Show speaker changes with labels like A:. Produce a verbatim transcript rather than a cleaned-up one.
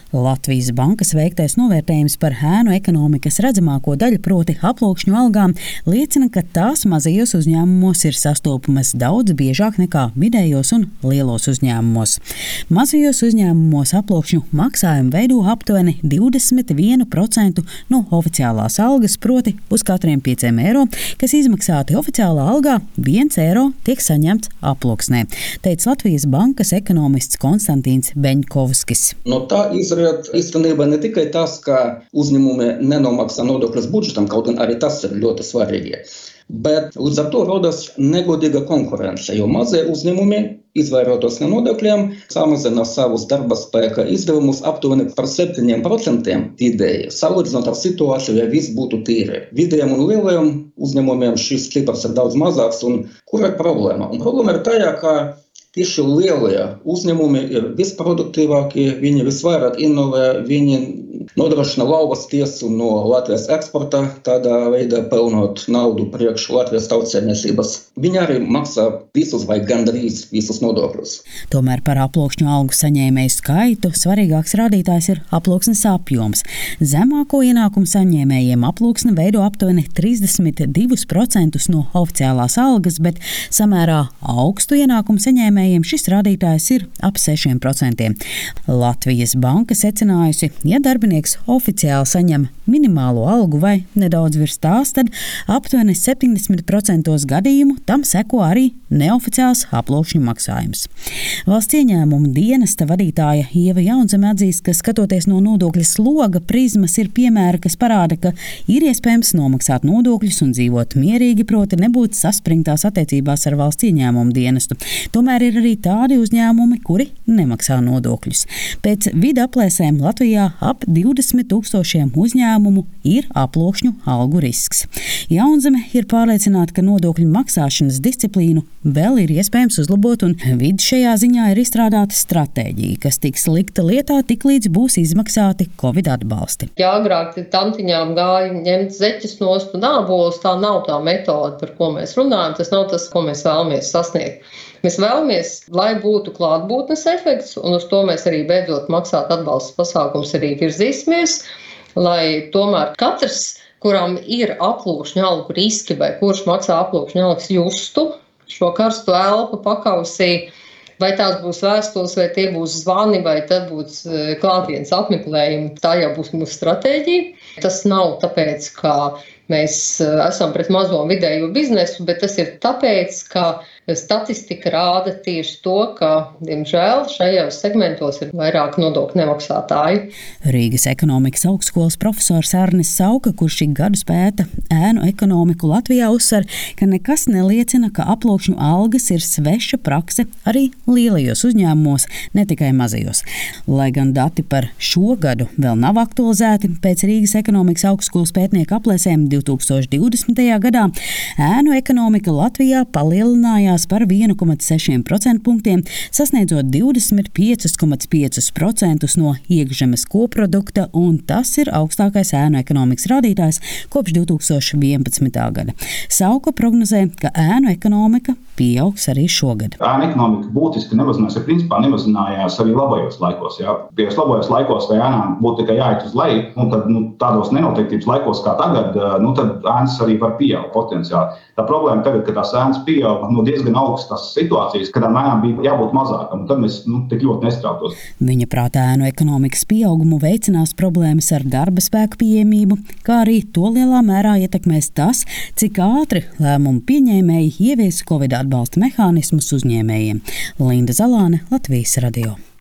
A: Latvijas bankas veiktais novērtējums par ēnu ekonomikas redzamāko daļu, proti aploksņu algām, liecina, ka tās mazajos uzņēmumos ir sastopamas daudz biežāk nekā vidējos un lielos uzņēmumos. Mazajos uzņēmumos aploksņu maksājumu veido aptuveni divdesmit vienu procentu no oficiālās algas, proti uz katriem pieciem eiro, kas izmaksāti oficiālā algā, viens eiro tiek saņemts aploksnē, teica Latvijas bankas ekonomists Konstantīns Beņkovskis.
B: No tā izriet īstenībā ne tikai tas, ka uzņēmumi nenomaksā nodokļus budžetam, kaut gan arī tas ir ļoti svarīgi, bet līdz ar to rodas negodīga konkurence, jo mazie uzņēmumi, izvairotos no nodokļiem, samazina savus darba spēka izdevumus aptuveni par septiņiem procentiem vidēji, salīdzinot ar situāciju, ja viss būtu tīri. Vidējiem un lielajiem uzņēmumiem šis cipars ir daudz mazāks, un kur ir problēma? Un problēma ir tajā, ka tieši lielie uzņēmumi ir visproduktīvākie, viņi visvairāk inovē, viņi nodrošina lauvas tiesu no Latvijas eksporta, tādā veidā pelnot naudu priekš Latvijas tautsēmniecības. Viņi arī maksā visus vai gandrīz visus nodokļus.
A: Tomēr par aploksņu algu saņēmēju skaitu svarīgāks rādītājs ir aploksnes apjoms. Zemāko ienākumu saņēmējiem aploksne veido aptuveni trīsdesmit divus procentus no oficiālās algas, bet samērā augstu ienākumu saņēmējiem šis rādītājs ir ap sešiem procentiem. Latvijas banka secinājusi, ja darbinieks oficiāli saņem minimālo algu vai nedaudz virs tās, tad aptuveni septiņdesmit procentos gadījumu tam seko arī neoficiāls aploksņu maksājums. Valsts ieņēmumu dienesta vadītāja Ieva Jaunzeme atzīst, ka skatoties no nodokļa sloga prizmas ir piemēri, kas parāda, ka ir iespējams nomaksāt nodokļus un dzīvot mierīgi, proti nebūt saspringtās attiecībās ar valsts ieņēmumu dienestu. Tomēr ir arī tādi uzņēmumi, kuri nemaksā nodokļus. Pēc vidu aplēsēm Latvijā ap divdesmit tūkstošiem uzņēmumu ir aploksņu algu risks. Jaunzeme ir pārliecināta, ka nodokļu maksāšanas disciplīnu vēl ir iespējams uzlabot, un vidi šajā ziņā ir izstrādāta stratēģija, kas tiks likta lietā tiklīdz būs izmaksāti Covid atbalsti.
C: Ja agrāk tantiņām gāja ņemt zeķes nost un ābolus, tā nav tā metode, par ko mēs runājam, tas nav tas, ko mēs vēlamies sasniegt. Mēs vēlamies, lai būtu klātbūtnes efekts, un uz to mēs arī beidzot maksāt atbalsta pasākums arī virzīsimies, lai tomēr katrs, kuram ir aploksņu algu riski vai kurš maksā aploksņu algas, justu šo karstu elpu pakausī, vai tās būs vēstules, vai tie būs zvani, vai tad būs klātienes apmeklējumi. Tā jau būs mūsu stratēģija. Tas nav tāpēc, ka mēs esam pret mazo un vidējo biznesu, bet tas ir tāpēc, ka statistika rāda tieši to, ka, diemžēl, šajos segmentos ir vairāk nodokļu nemaksātāji.
A: Rīgas ekonomikas augstskolas profesors Arnis Sauka, kurš ik gadus pēta ēnu ekonomiku Latvijā, uzsver, ka nekas neliecina, ka aploksņu algas ir sveša prakse arī lielajos uzņēmumos, ne tikai mazajos. Lai gan dati par šo gadu vēl nav aktualizēti, pēc Rīgas ekonomikas augstskolas pētnieku aplēsēm divi tūkstoši divdesmitajā gadā ēnu ekonomika Latvijā palielinājās par vienu komats seši procentpunkti, sasniedzot divdesmit pieci komats pieci procenti no iekšzemes koprodukta, un tas ir augstākais ēnu ekonomikas rādītājs kopš divi tūkstoši vienpadsmitā gada. Sauka prognozē, ka ēnu ekonomika pieaugs arī šogad.
D: Ēnu ekonomika būtiski nemazinājās, ja principā nemazinājās arī labajos laikos. Ja? Tajos labajos laikos, vai ēnām būtu tikai jāiet uz leju, un tad nu, tādos nenoteiktības laikos kā tagad, nu, tad ēnas arī var pieaugt potenciāli. Tā problēma tagad, ka tās ēnas pieaug no diezgan augstas situācijas, kad ēnām bija jābūt mazākam, un tad mēs nu, tik ļoti nestrautos.
A: Viņa prātā ēnu ekonomikas pieaugumu veicinās problēmas ar darba spēku pieejamību, kā arī to lielā mērā ietekmēs tas, cik ātri lēmumu pieņēmēji ievies Covid atbalsta mehānismus uzņēmējiem. Linda Zalāne, Latvijas radio.